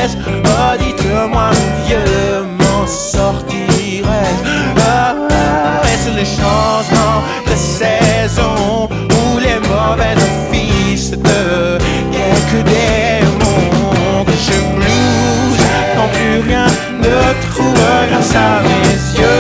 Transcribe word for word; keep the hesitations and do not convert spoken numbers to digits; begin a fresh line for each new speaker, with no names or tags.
aise. Oh, dites-moi, mon vieux, m'en sortirais-je? Ah, ah, est-ce le changement de saison ou les mauvaises affiches de quelques démons que je blues quand plus rien ne trouve grâce à mes yeux?